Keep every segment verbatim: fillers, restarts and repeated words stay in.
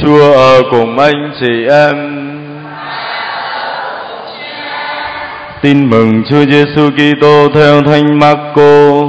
Chúa ở cùng anh chị em. Tin mừng Chúa Giêsu Kitô theo Thánh Marco.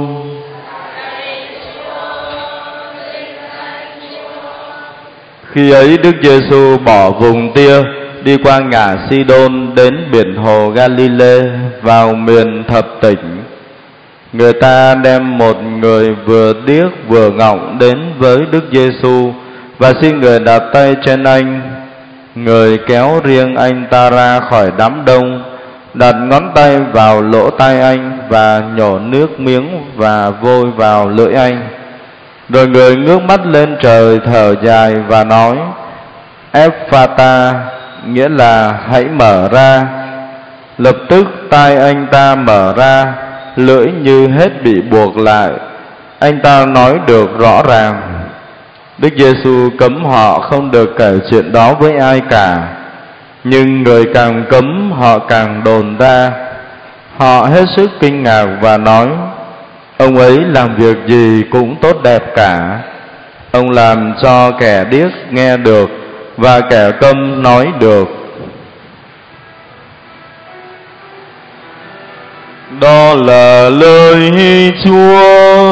Khi ấy Đức Giêsu bỏ vùng Tia, đi qua ngả Si-đôn đến biển hồ Ga-li-lê, vào miền Thập Tỉnh. Người ta đem một người vừa điếc vừa ngọng đến với Đức Giêsu và xin người đặt tay trên anh. Người kéo riêng anh ta ra khỏi đám đông, đặt ngón tay vào lỗ tai anh và nhổ nước miếng và vôi vào lưỡi anh. Rồi người ngước mắt lên trời thở dài và nói: Epphata, nghĩa là hãy mở ra. Lập tức tai anh ta mở ra, lưỡi như hết bị buộc lại, anh ta nói được rõ ràng. Đức Giêsu cấm họ không được kể chuyện đó với ai cả, nhưng người càng cấm họ càng đồn ra. Họ hết sức kinh ngạc và nói: ông ấy làm việc gì cũng tốt đẹp cả. Ông làm cho kẻ điếc nghe được và kẻ câm nói được. Đó là lời Chúa.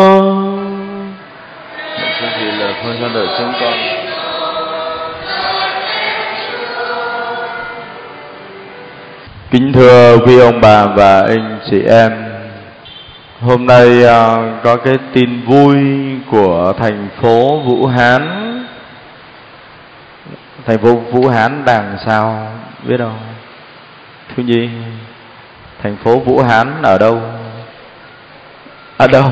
Chúa gì là phơi cho đời chúng con. Kính thưa quý ông bà và anh chị em, hôm nay uh, có cái tin vui của thành phố Vũ Hán. Thành phố Vũ Hán đang sao biết không? Thu Nhi, thành phố Vũ Hán ở đâu? Ở đâu?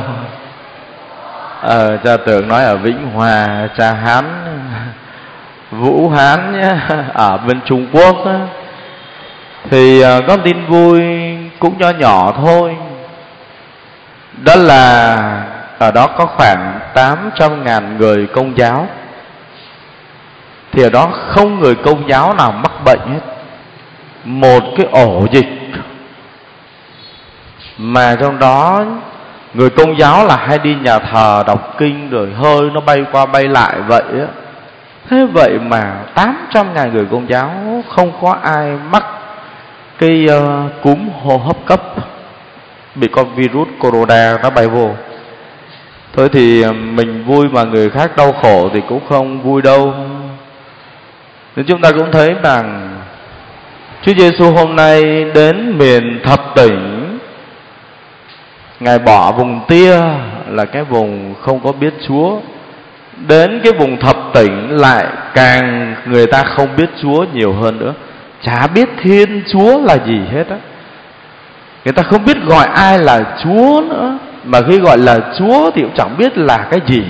Ờ, cha tưởng nói ở Vĩnh Hòa, cha Hán, Vũ Hán nhé, ở bên Trung Quốc á. Thì uh, có tin vui cũng nho nhỏ thôi. Đó là ở đó có khoảng tám trăm ngàn người Công giáo. Thì ở đó không người Công giáo nào mắc bệnh hết. Một cái ổ dịch mà trong đó người Công giáo là hay đi nhà thờ đọc kinh, rồi hơi nó bay qua bay lại vậy á. Thế vậy mà tám trăm ngàn người Công giáo không có ai mắc cái uh, cúm hô hấp cấp, bị con virus corona nó bay vô. Thôi thì mình vui mà người khác đau khổ thì cũng không vui đâu. Nên chúng ta cũng thấy rằng Chúa Giêsu hôm nay đến miền Thập Tỉnh. Ngài bỏ vùng Tia là cái vùng không có biết Chúa, đến cái vùng Thập Tỉnh lại càng người ta không biết Chúa nhiều hơn nữa. Chả biết Thiên Chúa là gì hết á. Người ta không biết gọi ai là Chúa nữa, mà khi gọi là Chúa thì cũng chẳng biết là cái gì.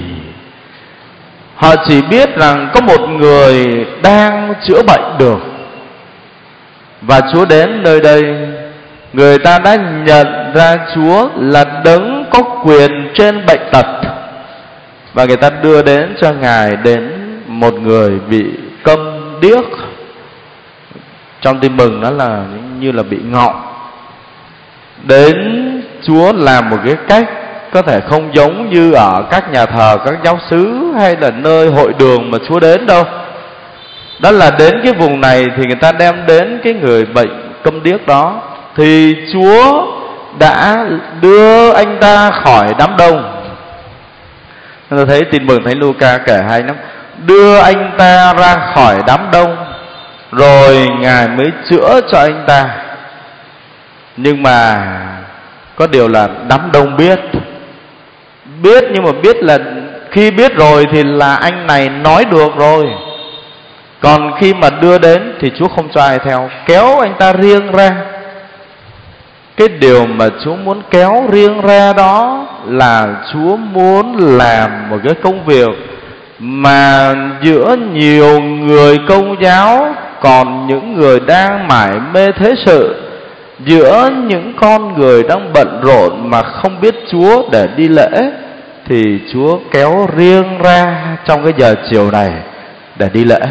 Họ chỉ biết rằng có một người đang chữa bệnh được, và Chúa đến nơi đây. Người ta đã nhận ra Chúa là đấng có quyền trên bệnh tật, và người ta đưa đến cho Ngài đến một người bị câm điếc. Trong tin mừng đó là như là bị ngọng. Đến Chúa làm một cái cách có thể không giống như ở các nhà thờ, các giáo xứ hay là nơi hội đường mà Chúa đến đâu. Đó là đến cái vùng này thì người ta đem đến cái người bệnh câm điếc đó, thì Chúa đã đưa anh ta khỏi đám đông. Tôi thấy tin mừng Thánh Luca kể hay lắm. Đưa anh ta ra khỏi đám đông, rồi Ngài mới chữa cho anh ta. Nhưng mà có điều là đám đông biết Biết nhưng mà biết là khi biết rồi thì là anh này nói được rồi. Còn khi mà đưa đến thì Chúa không cho ai theo, kéo anh ta riêng ra. Cái điều mà Chúa muốn kéo riêng ra đó là Chúa muốn làm một cái công việc mà giữa nhiều người Công giáo còn những người đang mải mê thế sự, giữa những con người đang bận rộn mà không biết Chúa để đi lễ, thì Chúa kéo riêng ra trong cái giờ chiều này để đi lễ.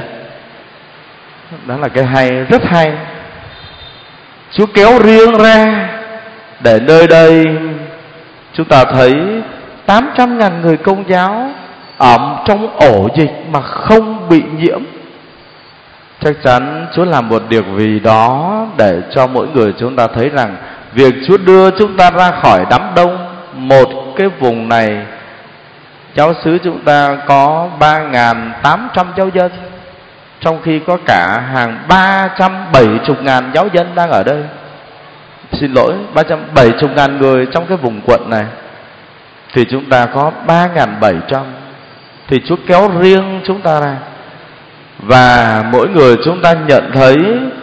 Đó là cái hay, rất hay. Chúa kéo riêng ra để nơi đây chúng ta thấy tám trăm ngàn người Công giáo ở trong ổ dịch mà không bị nhiễm. Chắc chắn Chúa làm một điều gì đó để cho mỗi người chúng ta thấy rằng việc Chúa đưa chúng ta ra khỏi đám đông, một cái vùng này giáo xứ chúng ta có ba nghìn tám trăm giáo dân, trong khi có cả hàng ba trăm bảy mươi ngàn giáo dân đang ở đây. Xin lỗi, ba trăm bảy mươi ngàn người trong cái vùng quận này, thì chúng ta có ba nghìn bảy trăm. Thì Chúa kéo riêng chúng ta ra, và mỗi người chúng ta nhận thấy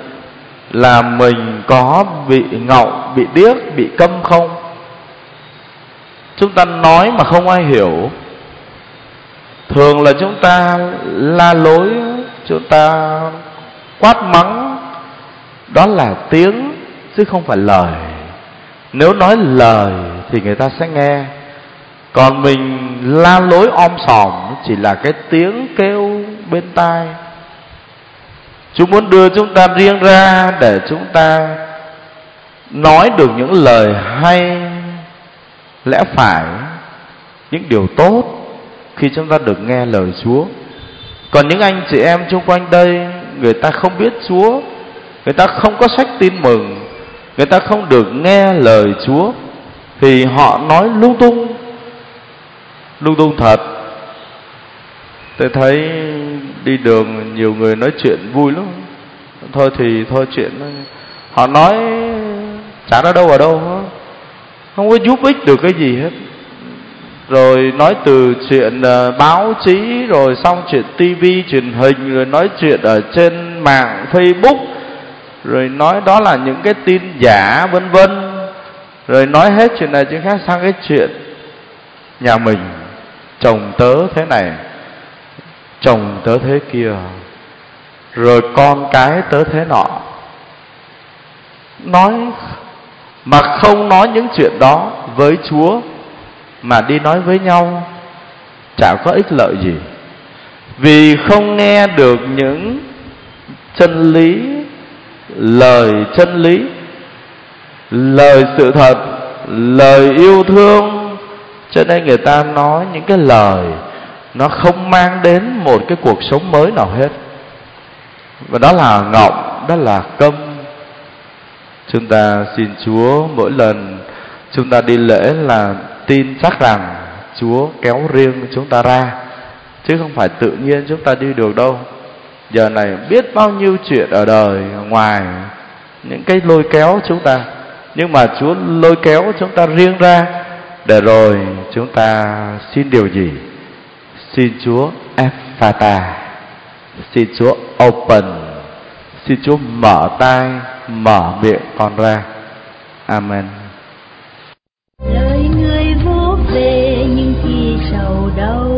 là mình có bị ngọng, bị điếc, bị câm không. Chúng ta nói mà không ai hiểu. Thường là chúng ta la lối, chúng ta quát mắng, đó là tiếng chứ không phải lời. Nếu nói lời thì người ta sẽ nghe, còn mình la lối om sòm chỉ là cái tiếng kêu bên tai. Chúa muốn đưa chúng ta riêng ra để chúng ta nói được những lời hay, lẽ phải, những điều tốt khi chúng ta được nghe lời Chúa. Còn những anh chị em xung quanh đây, người ta không biết Chúa, người ta không có sách tin mừng, người ta không được nghe lời Chúa, thì họ nói lung tung, lung tung thật. Tôi thấy đi đường nhiều người nói chuyện vui lắm. Thôi thì thôi chuyện họ nói chả ra đâu vào đâu, không có giúp ích được cái gì hết. Rồi nói từ chuyện uh, báo chí, rồi xong chuyện tivi, truyền hình, rồi nói chuyện ở trên mạng Facebook, rồi nói đó là những cái tin giả vân vân, rồi nói hết chuyện này chuyện khác sang cái chuyện nhà mình chồng tớ thế này, chồng tớ thế kia, rồi con cái tớ thế nọ. Nói mà không nói những chuyện đó với Chúa, mà đi nói với nhau, chả có ích lợi gì. Vì không nghe được những chân lý, lời chân lý, lời sự thật, lời yêu thương, cho nên người ta nói những cái lời nó không mang đến một cái cuộc sống mới nào hết. Và đó là ngọng, đó là câm. Chúng ta xin Chúa mỗi lần chúng ta đi lễ là tin chắc rằng Chúa kéo riêng chúng ta ra, chứ không phải tự nhiên chúng ta đi được đâu. Giờ này biết bao nhiêu chuyện ở đời ngoài những cái lôi kéo chúng ta, nhưng mà Chúa lôi kéo chúng ta riêng ra, để rồi chúng ta xin điều gì? Xin Chúa Ephata, xin Chúa open, xin Chúa mở tai, mở miệng con ra. Amen. Lời người vỗ về những khi sầu đau,